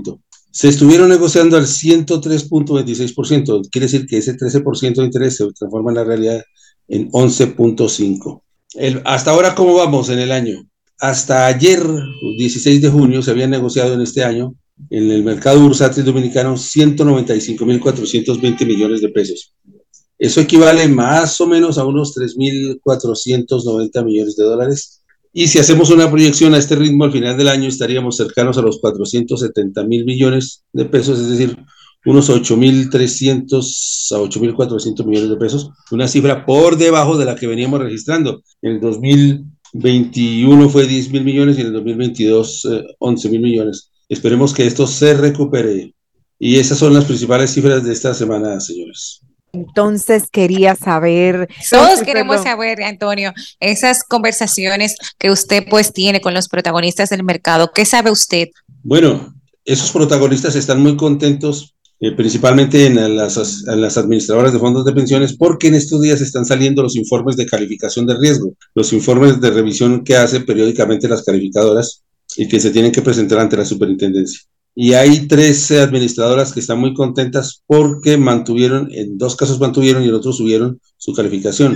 se estuvieron negociando al ciento tres punto veintiséis por ciento. Quiere decir que ese trece por ciento de interés se transforma en la realidad en once punto cinco por ciento. Hasta ahora, ¿cómo vamos en el año? Hasta ayer, dieciséis de junio, se habían negociado en este año en el mercado bursátil dominicano ciento noventa y cinco mil cuatrocientos veinte millones de pesos. Eso equivale más o menos a unos tres mil cuatrocientos noventa millones de dólares. Y si hacemos una proyección a este ritmo, al final del año estaríamos cercanos a los cuatrocientos setenta mil millones de pesos, es decir, unos ocho mil trescientos a ocho mil cuatrocientos millones de pesos, una cifra por debajo de la que veníamos registrando. En el dos mil veintiuno fue diez mil millones y en el dos mil veintidós eh, once mil millones. Esperemos que esto se recupere. Y esas son las principales cifras de esta semana, señores. Entonces quería saber. Todos queremos saber, Antonio, esas conversaciones que usted pues tiene con los protagonistas del mercado. ¿Qué sabe usted? Bueno, esos protagonistas están muy contentos, eh, principalmente en las, en las administradoras de fondos de pensiones, porque en estos días están saliendo los informes de calificación de riesgo, los informes de revisión que hacen periódicamente las calificadoras y que se tienen que presentar ante la superintendencia. Y hay tres administradoras que están muy contentas porque mantuvieron, en dos casos mantuvieron y en otros subieron su calificación.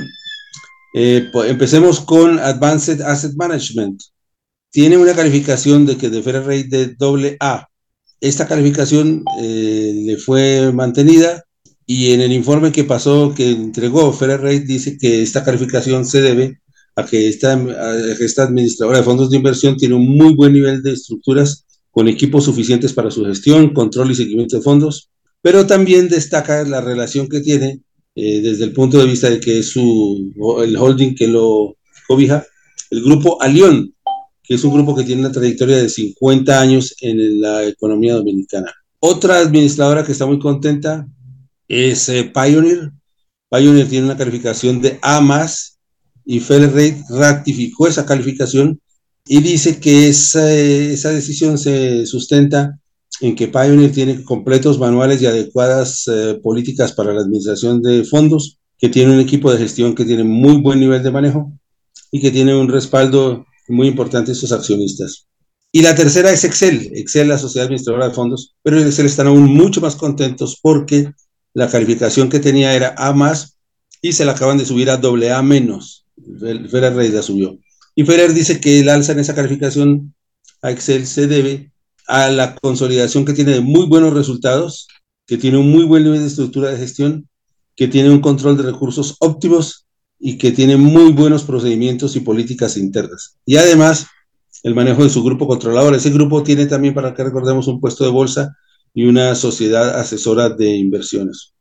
Eh, pues empecemos con Advanced Asset Management. Tiene una calificación de que de Fair Rate de doble A. Esta calificación eh, le fue mantenida y en el informe que pasó, que entregó Fair Rate, dice que esta calificación se debe a que esta, a que esta administradora de fondos de inversión tiene un muy buen nivel de estructuras con equipos suficientes para su gestión, control y seguimiento de fondos, pero también destaca la relación que tiene eh, desde el punto de vista de que es su, el holding que lo cobija, el grupo Alión, que es un grupo que tiene una trayectoria de cincuenta años en la economía dominicana. Otra administradora que está muy contenta es eh, Pioneer. Pioneer tiene una calificación de A más, y Fair Rate ratificó esa calificación y dice que esa, esa decisión se sustenta en que Pioneer tiene completos manuales y adecuadas eh, políticas para la administración de fondos, que tiene un equipo de gestión que tiene muy buen nivel de manejo y que tiene un respaldo muy importante de sus accionistas. Y la tercera es Excel, Excel, la sociedad administradora de fondos, pero en Excel están aún mucho más contentos porque la calificación que tenía era A más y se la acaban de subir a doble A menos. Fair Rate la subió. Y Ferrer dice que el alza en esa calificación a Excel se debe a la consolidación que tiene de muy buenos resultados, que tiene un muy buen nivel de estructura de gestión, que tiene un control de recursos óptimos y que tiene muy buenos procedimientos y políticas internas. Y además, el manejo de su grupo controlador. Ese grupo tiene también, para que recordemos, un puesto de bolsa y una sociedad asesora de inversiones.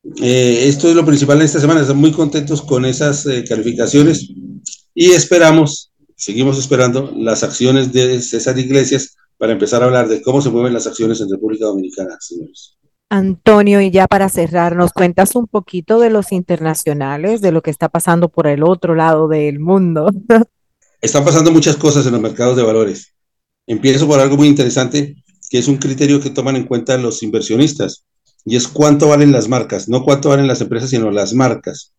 Eh, esto es lo principal de esta semana. Están muy contentos con esas eh, calificaciones. Y esperamos, seguimos esperando las acciones de César Iglesias para empezar a hablar de cómo se mueven las acciones en República Dominicana, señores. Antonio, y ya para cerrar, ¿nos cuentas un poquito de los internacionales, de lo que está pasando por el otro lado del mundo? Están pasando muchas cosas en los mercados de valores. Empiezo por algo muy interesante, que es un criterio que toman en cuenta los inversionistas, y es cuánto valen las marcas, no cuánto valen las empresas, sino las marcas.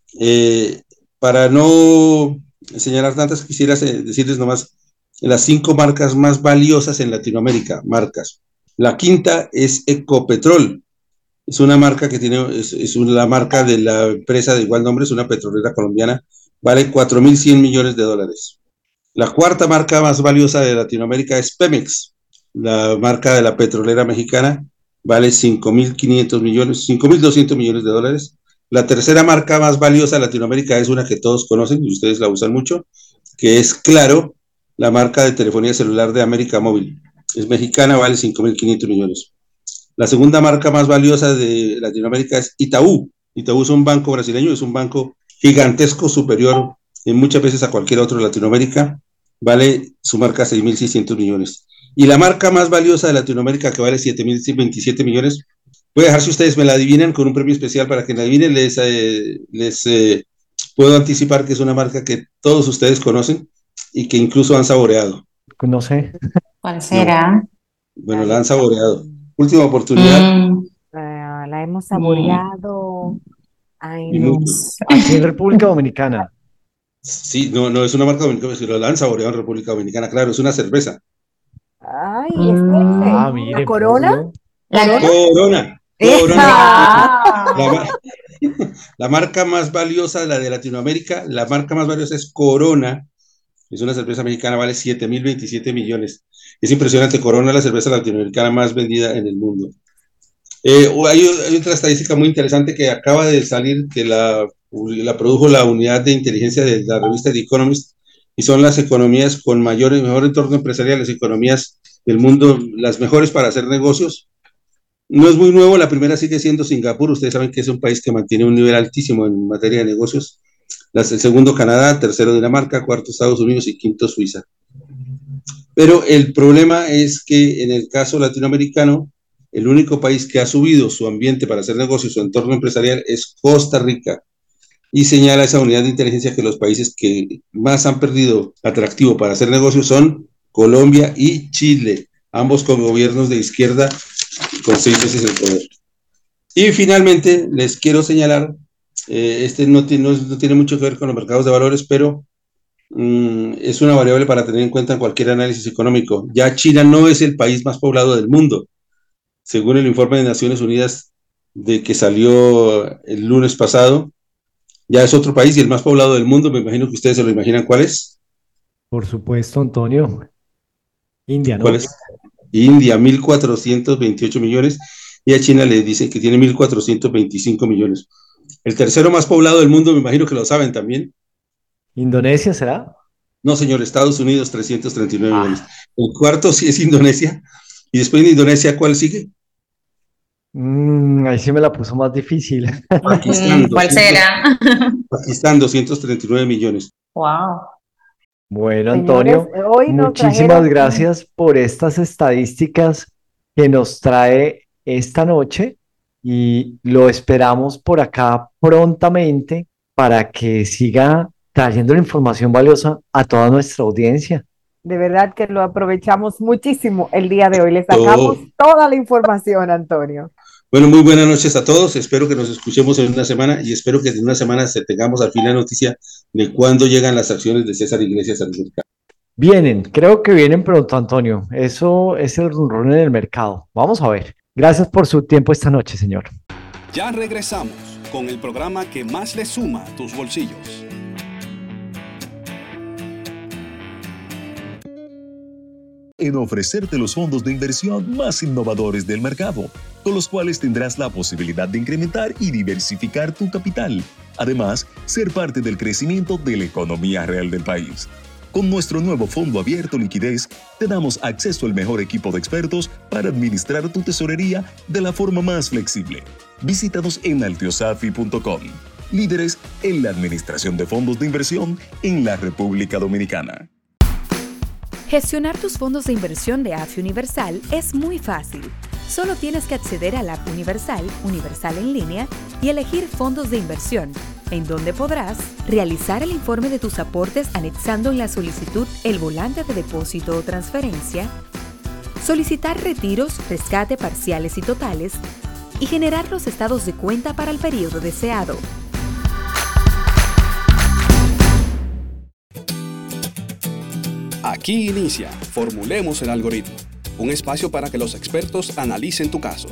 Eh, para no señalar tantas, quisiera decirles nomás las cinco marcas más valiosas en Latinoamérica, marcas. La quinta es Ecopetrol, es una marca que tiene, es, es la marca de la empresa de igual nombre, es una petrolera colombiana, vale cuatro mil cien millones de dólares. La cuarta marca más valiosa de Latinoamérica es Pemex, la marca de la petrolera mexicana, vale cinco mil quinientos millones, cinco mil doscientos millones de dólares. La tercera marca más valiosa de Latinoamérica es una que todos conocen y ustedes la usan mucho, que es Claro, la marca de telefonía celular de América Móvil. Es mexicana, vale cinco mil quinientos millones. La segunda marca más valiosa de Latinoamérica es Itaú. Itaú es un banco brasileño, es un banco gigantesco, superior en muchas veces a cualquier otro de Latinoamérica. Vale su marca seis mil seiscientos millones. Y la marca más valiosa de Latinoamérica, que vale siete mil veintisiete millones, voy a dejar si ustedes me la adivinan con un premio especial para que la adivinen. Les, eh, les eh, puedo anticipar que es una marca que todos ustedes conocen y que incluso han saboreado. No sé. ¿Cuál será? No. Bueno, la han saboreado. Última oportunidad. Mm. Uh, la hemos saboreado. Ay, no. Aquí en República Dominicana. Sí, no, no es una marca dominicana, sino la han saboreado en República Dominicana, claro, es una cerveza. Ay, Mm, espérese. ah, ¿La mire, corona? obvio. ¿La corona? Corona. Corona. ¡Esa! La, ma- la marca más valiosa, la de Latinoamérica, la marca más valiosa es Corona. Es una cerveza mexicana, vale siete mil veintisiete millones. Es impresionante. Corona es la cerveza latinoamericana más vendida en el mundo. Eh, hay, hay otra estadística muy interesante que acaba de salir, que la, la produjo la unidad de inteligencia de la revista The Economist, y son las economías con mayor y mejor entorno empresarial, las economías del mundo, las mejores para hacer negocios. No es muy nuevo, la primera sigue siendo Singapur. Ustedes saben que es un país que mantiene un nivel altísimo en materia de negocios. Las, el segundo Canadá, tercero Dinamarca, cuarto Estados Unidos y quinto Suiza. Pero el problema es que en el caso latinoamericano, el único país que ha subido su ambiente para hacer negocios, su entorno empresarial, es Costa Rica. Y señala esa unidad de inteligencia que los países que más han perdido atractivo para hacer negocios son Colombia y Chile, ambos con gobiernos de izquierda con seis veces el poder. Y finalmente les quiero señalar, eh, este no, no, no tiene mucho que ver con los mercados de valores, pero mm, es una variable para tener en cuenta en cualquier análisis económico. Ya China no es el país más poblado del mundo. Según el informe de Naciones Unidas de que salió el lunes pasado, ya es otro país y el más poblado del mundo. Me imagino que ustedes se lo imaginan. ¿Cuál es? Por supuesto, Antonio. India, ¿no? ¿Cuál es? India, mil cuatrocientos veintiocho millones, y a China le dicen que tiene mil cuatrocientos veinticinco millones. El tercero más poblado del mundo, me imagino que lo saben también. ¿Indonesia será? No, señor, Estados Unidos, trescientos treinta y nueve ah. millones. El cuarto sí es Indonesia. Y después de Indonesia, ¿cuál sigue? Mm, ahí sí me la puso más difícil. Pakistán, ¿Cuál doscientos, será? Pakistán, doscientos treinta y nueve millones. Wow. Bueno, Antonio, Señores, hoy nos muchísimas trajeron- gracias por estas estadísticas que nos trae esta noche y lo esperamos por acá prontamente para que siga trayendo la información valiosa a toda nuestra audiencia. De verdad que lo aprovechamos muchísimo el día de hoy. Le sacamos Oh. toda la información, Antonio. Bueno, muy buenas noches a todos. Espero que nos escuchemos en una semana y espero que en una semana se tengamos al fin la noticia de cuándo llegan las acciones de César Iglesias al mercado. Vienen, creo que vienen pronto, Antonio. Eso es el run en el mercado. Vamos a ver. Gracias por su tiempo esta noche, señor. Ya regresamos con el programa que más le suma a tus bolsillos. En ofrecerte los fondos de inversión más innovadores del mercado, con los cuales tendrás la posibilidad de incrementar y diversificar tu capital. Además, ser parte del crecimiento de la economía real del país. Con nuestro nuevo fondo abierto Liquidez, te damos acceso al mejor equipo de expertos para administrar tu tesorería de la forma más flexible. Visítanos en altiosafi punto com, líderes en la administración de fondos de inversión en la República Dominicana. Gestionar tus fondos de inversión de A F I Universal es muy fácil. Solo tienes que acceder a la App Universal, Universal en línea, y elegir fondos de inversión, en donde podrás realizar el informe de tus aportes anexando en la solicitud el volante de depósito o transferencia, solicitar retiros, rescate parciales y totales, y generar los estados de cuenta para el periodo deseado. Aquí inicia Formulemos el Algoritmo, un espacio para que los expertos analicen tu caso.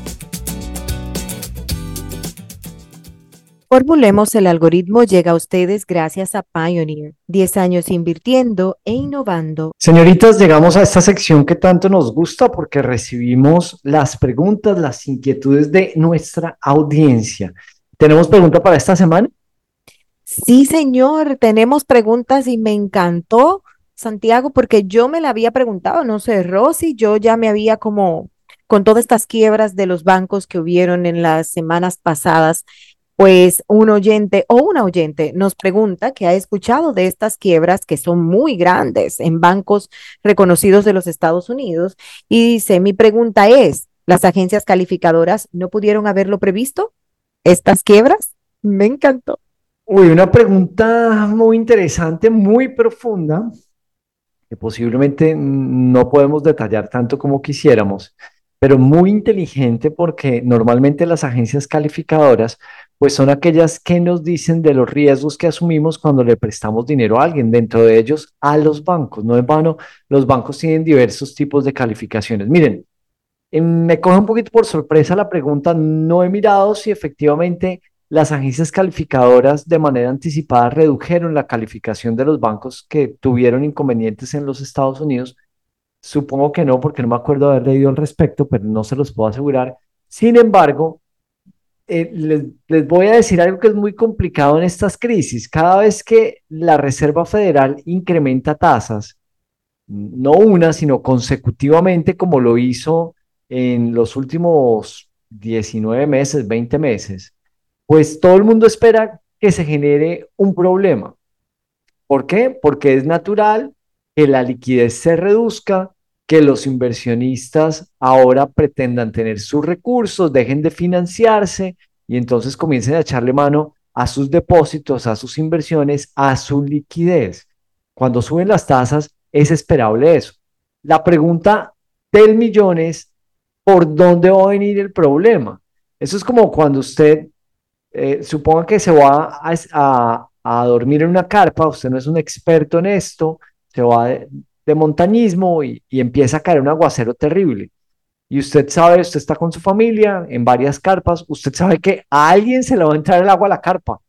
Formulemos el Algoritmo llega a ustedes gracias a Pioneer, diez años invirtiendo e innovando. Señoritas, llegamos a esta sección que tanto nos gusta porque recibimos las preguntas, las inquietudes de nuestra audiencia. ¿Tenemos pregunta para esta semana? Sí, señor, tenemos preguntas y me encantó, Santiago, porque yo me la había preguntado, no sé, Rosy, yo ya me había como, con todas estas quiebras de los bancos que hubieron en las semanas pasadas, pues un oyente o una oyente nos pregunta que ha escuchado de estas quiebras que son muy grandes en bancos reconocidos de los Estados Unidos y dice, mi pregunta es, ¿las agencias calificadoras no pudieron haberlo previsto? ¿Estas quiebras? Me encantó. Uy, una pregunta muy interesante, muy profunda, que posiblemente no podemos detallar tanto como quisiéramos, pero muy inteligente porque normalmente las agencias calificadoras pues son aquellas que nos dicen de los riesgos que asumimos cuando le prestamos dinero a alguien, dentro de ellos a los bancos. No en vano, los bancos tienen diversos tipos de calificaciones. Miren, eh, me coge un poquito por sorpresa la pregunta, no he mirado si efectivamente las agencias calificadoras de manera anticipada redujeron la calificación de los bancos que tuvieron inconvenientes en los Estados Unidos. Supongo que no, porque no me acuerdo haber leído al respecto, pero no se los puedo asegurar. Sin embargo, eh, les, les voy a decir algo que es muy complicado en estas crisis. Cada vez que la Reserva Federal incrementa tasas, no una, sino consecutivamente, como lo hizo en los últimos diecinueve meses, veinte meses, pues todo el mundo espera que se genere un problema. ¿Por qué? Porque es natural que la liquidez se reduzca, que los inversionistas ahora pretendan tener sus recursos, dejen de financiarse y entonces comiencen a echarle mano a sus depósitos, a sus inversiones, a su liquidez. Cuando suben las tasas, es esperable eso. La pregunta del millón es, ¿por dónde va a venir el problema? Eso es como cuando usted, eh, suponga que se va a, a, a dormir en una carpa, usted no es un experto en esto, se va de, de montañismo y, y empieza a caer un aguacero terrible. Y usted sabe, usted está con su familia en varias carpas, usted sabe que a alguien se le va a entrar el agua a la carpa.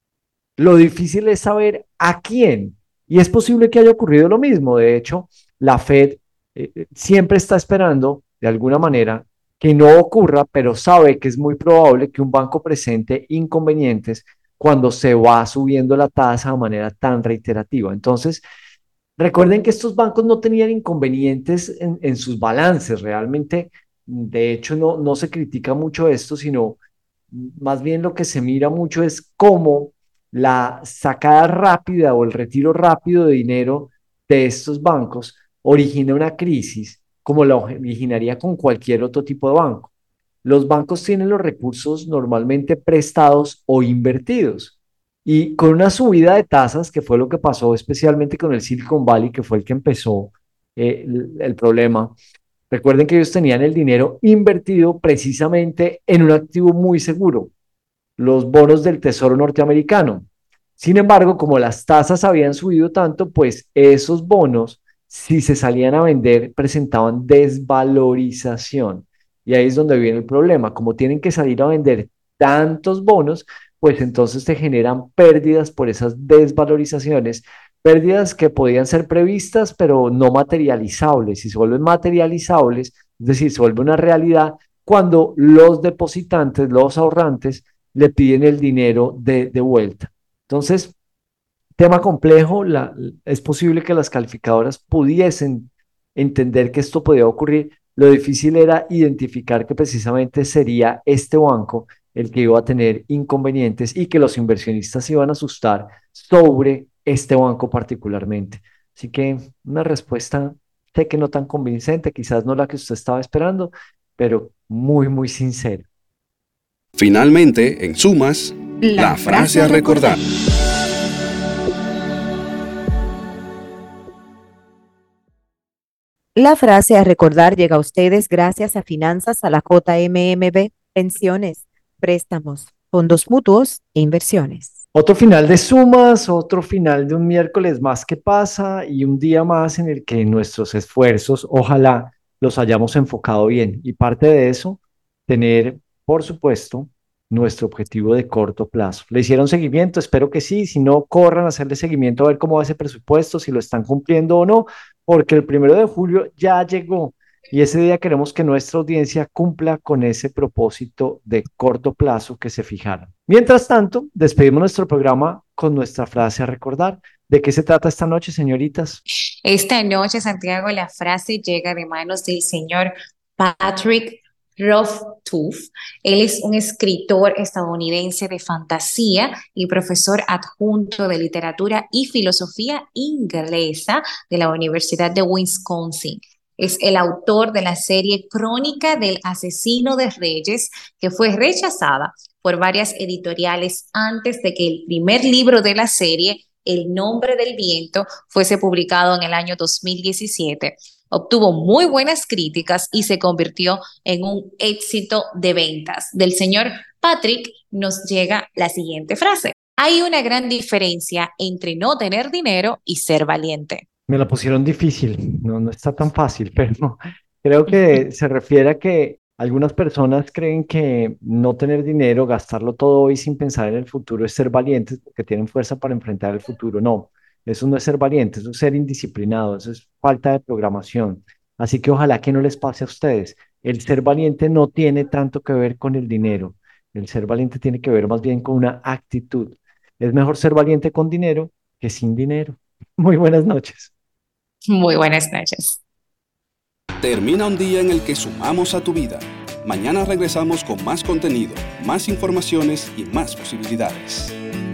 Lo difícil es saber a quién. Y es posible que haya ocurrido lo mismo. De hecho, la Fed eh, siempre está esperando, de alguna manera, que no ocurra, pero sabe que es muy probable que un banco presente inconvenientes cuando se va subiendo la tasa de manera tan reiterativa. Entonces, recuerden que estos bancos no tenían inconvenientes en, en sus balances. Realmente, de hecho, no, no se critica mucho esto, sino más bien lo que se mira mucho es cómo la sacada rápida o el retiro rápido de dinero de estos bancos origina una crisis como la originaría con cualquier otro tipo de banco. Los bancos tienen los recursos normalmente prestados o invertidos y con una subida de tasas, que fue lo que pasó especialmente con el Silicon Valley, que fue el que empezó eh, el, el problema. Recuerden que ellos tenían el dinero invertido precisamente en un activo muy seguro, los bonos del Tesoro norteamericano. Sin embargo, como las tasas habían subido tanto, pues esos bonos, si se salían a vender, presentaban desvalorización. Y ahí es donde viene el problema. Como tienen que salir a vender tantos bonos, pues entonces se generan pérdidas por esas desvalorizaciones, pérdidas que podían ser previstas, pero no materializables. Y se vuelven materializables, es decir, se vuelve una realidad cuando los depositantes, los ahorrantes, le piden el dinero de, de vuelta. Entonces, tema complejo, la, es posible que las calificadoras pudiesen entender que esto podía ocurrir. Lo difícil era identificar que precisamente sería este banco el que iba a tener inconvenientes y que los inversionistas se iban a asustar sobre este banco particularmente. Así que una respuesta, sé que no tan convincente, quizás no la que usted estaba esperando, pero muy, muy sincera. Finalmente, en sumas, la, la frase a recordar. La frase a recordar llega a ustedes gracias a Finanzas a la J M M B, pensiones, préstamos, fondos mutuos e inversiones. Otro final de sumas, otro final de un miércoles más que pasa y un día más en el que nuestros esfuerzos, ojalá los hayamos enfocado bien. Y parte de eso, tener, por supuesto, nuestro objetivo de corto plazo. ¿Le hicieron seguimiento? Espero que sí. Si no, corran a hacerle seguimiento a ver cómo va ese presupuesto, si lo están cumpliendo o no, porque el primero de julio ya llegó y ese día queremos que nuestra audiencia cumpla con ese propósito de corto plazo que se fijaron. Mientras tanto, despedimos nuestro programa con nuestra frase a recordar. ¿De qué se trata esta noche, señoritas? Esta noche, Santiago, la frase llega de manos del señor Patrick Rothfuss. Él es un escritor estadounidense de fantasía y profesor adjunto de literatura y filosofía inglesa de la Universidad de Wisconsin. Es el autor de la serie Crónica del Asesino de Reyes, que fue rechazada por varias editoriales antes de que el primer libro de la serie, El Nombre del Viento, fuese publicado en el año dos mil diecisiete. obtuvo muy buenas críticas y se convirtió en un éxito de ventas. Del señor Patrick nos llega la siguiente frase. Hay una gran diferencia entre no tener dinero y ser valiente. Me la pusieron difícil, no, no está tan fácil, pero no, creo que se refiere a que algunas personas creen que no tener dinero, gastarlo todo hoy sin pensar en el futuro es ser valientes porque tienen fuerza para enfrentar el futuro. No, eso no es ser valiente, eso es ser indisciplinado, eso es falta de programación. Así que ojalá que no les pase a ustedes. El ser valiente no tiene tanto que ver con el dinero. El ser valiente tiene que ver más bien con una actitud. Es mejor ser valiente con dinero que sin dinero. Muy buenas noches. Muy buenas noches. Termina un día en el que sumamos a tu vida. Mañana regresamos con más contenido, más informaciones y más posibilidades.